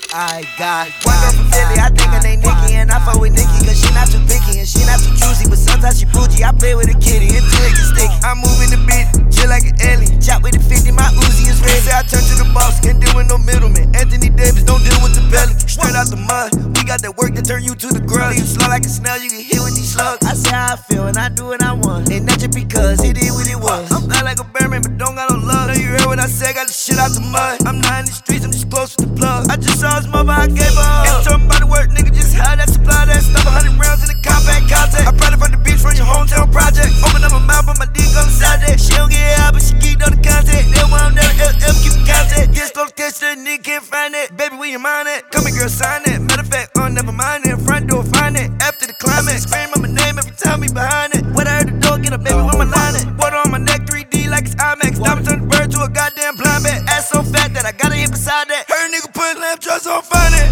I got one girl from Philly, I think her name Nikki, and I fuck with Nikki cause she not too picky and she not too choosy, but sometimes she bougie. I play with a kitty until it gets sticky. I'm moving the beat, chill like an alien. Chop with the 50, my Uzi is ready. Say I turn to the boss, can't deal with no middleman. Anthony Davis, don't deal with the pelican. Straight out the mud, we got that work that turn you to the grub. You slow like a snail, you get hit with these slugs. I say how I feel and I do what I want, and not just because it is what it was. I'm fly like a bearman, but don't got no love. Know you heard what I said, got the shit out the mud. I'm not in the streets, I'm just close with the plug. I just saw his mother, I gave her up. Ain't talking about the work, nigga, just how that supply that stuff. 100 rounds in the compact contact. I probably from the beach from your hometown project. Open up my mouth, but my dick on the side that. She don't get out, but she keep on the contact. They want them, keep the contact. Get close, catch the nigga, can't find it. Baby, where you mind it? Come here, girl, sign it. Matter of fact, never mind it. Front door, find it. After the climax, scream on my name every time we behind it. When I heard the door, get up, baby, where my line it? Water on my neck, 3D like it's IMAX. Diamond turn the bird to a goddamn blind bat. Ass so fat that I gotta hit beside that. Heard a nigga put lamp trucks on, find it.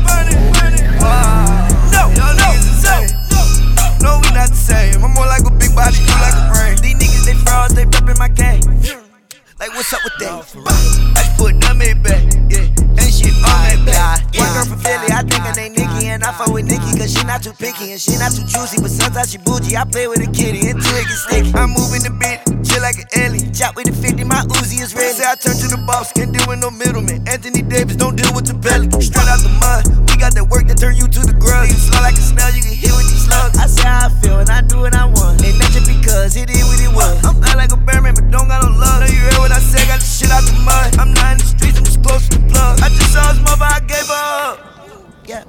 No, we not the same. I'm more like a big body, you like a brain. These niggas, they frauds, they reppin' my game. Like, what's up with that? I just put them in back, yeah. Ain't shit on that back. One girl from Philly, I think her name Nikki, and I fuck with Nikki cause she not too picky and she not too choosy, but sometimes she bougie. I play with a kitty until it gets sticky. I'm moving the beat, chill like an alien. Chop with the 50, my Uzi is ready. Say I turn to the boss, can't deal with no middleman. Anthony Davis, don't deal with the pelican. Straight out the mud, we got that work that turn you to the grub. You slow like a snail, you get hit with these slugs. I say how I feel and I do what I want, and not just because it is what it was. I'm fly like a bearman, but don't got no love. Know you heard what I said, got the shit out the mud. I'm not in the streets, I'm just close to the plug. I just saw his mother, I gave her up. Yeah.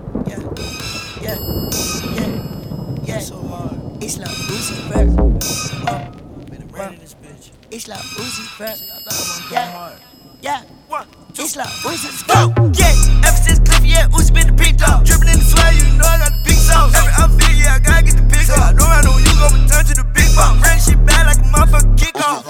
So hard. It's like Uzi Vert. It's like Uzi Vert. Yeah. It's like Uzi Vert. Yeah. Ever since Cliffy, yeah, Uzi been the big dog. Drippin' in the swag, you know I got the big sauce. Every outfit, yeah, I gotta get the big sauce. I know when you go return to the big boss. Ran shit bad like a motherfucking kickoff.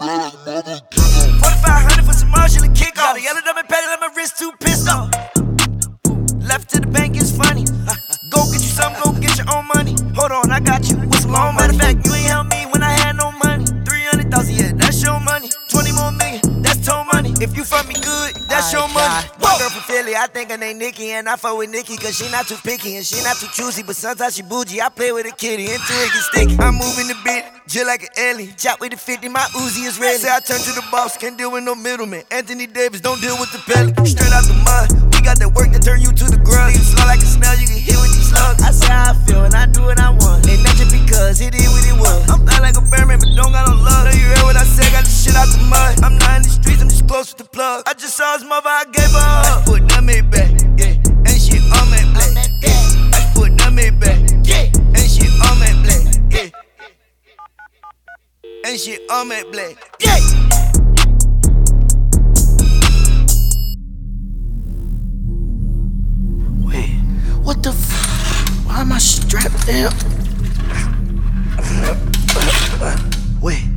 4,500 for some marshall and kick off. The yellow double patty, let my wrist too pissed off. Left to the bank is funny. Go get you something, go get your own money. Hold on, I got you with some loan. Matter of fact, you ain't help me when I had no money. 300,000, yeah, that's your money. 20 more million, that's total money. If you fuck me good, that's your money. One girl from Philly, I think her name Nikki, and I fuck with Nikki cause she not too picky and she not too choosy, but sometimes she bougie. I play with a kitty until it gets sticky. I'm moving the beat, chill like an alien. Chop with the 50, my Uzi is ready. Say I turn to the boss, can't deal with no middleman. Anthony Davis, don't deal with the pelican. Straight out the mud, we got that work that turn you to the grub. You slow like a snail, you get hit with these slugs. I say how I feel and I do what I want, and not just because it is what it was. I'm fly like a bearman, but don't got no love. Know you heard what I said, got the shit out the mud. I'm not in the streets, I'm just close with the plug. I just saw his mother, I gave her up. I just put them in back, yeah. Ain't shit on that black, yeah. I just put them in back, yeah. Ain't shit on that black, yeah. Ain't shit on that black, yeah. Wait, what the f? Why am I strapped down? Wait.